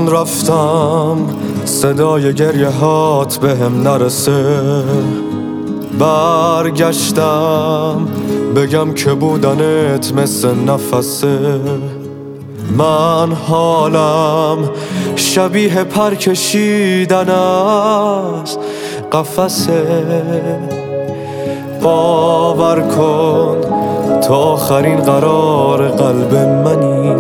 من رفتم صدای گریه هات بهم نرسه، برگشتم بگم که بودنت مثل نفسه. من حالم شبیه پر کشیدن از قفسه. باور کن تا آخرین قرار قلب منی،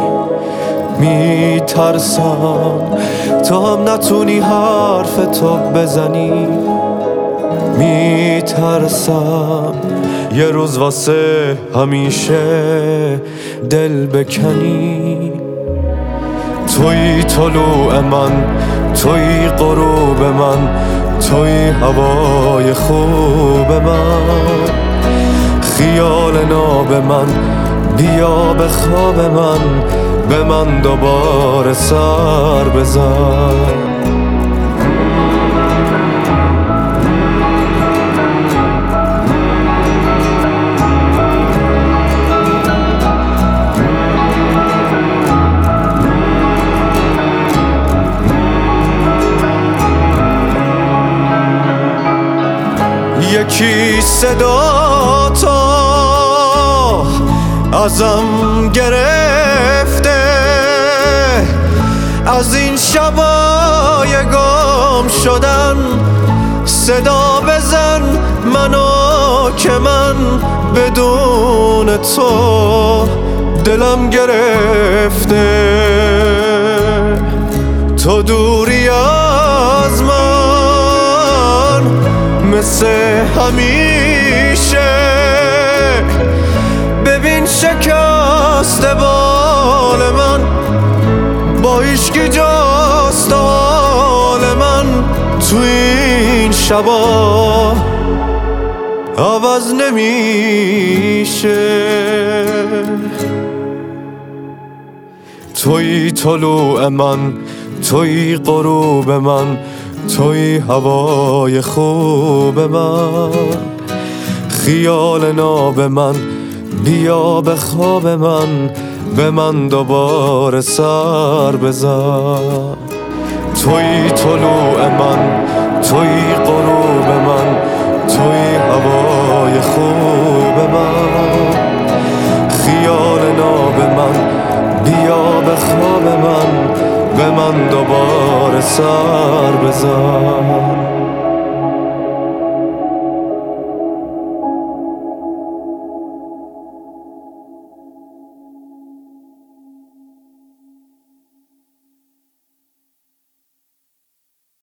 میترسم تا هم نتونی حرف تو بزنی، میترسم یه روز واسه همیشه دل بکنی. توی طلوع من، توی غروب من، توی هوای خوب من، خیال ناب من، بیا به خواب من، به من دوباره سر بزن. یکی صدا تو ازم گرفته، از این شبای گم شدن صدا بزن منو که من بدون تو دلم گرفته. تو دوری از من مثل همیشه، ببین شکست بال من با هیچکی جست حال من. تو این شبا عوض نمیشه. توی طلوع من، توی غروب من، توی هوای خوب من، خیال ناب من، بیا به خواب من، به من دوباره سر بزن. توی طلوع من، توی غروب من، توی هوای خوب من، خیال ناب من، بیا به خواب من، به من دوباره سر بزن.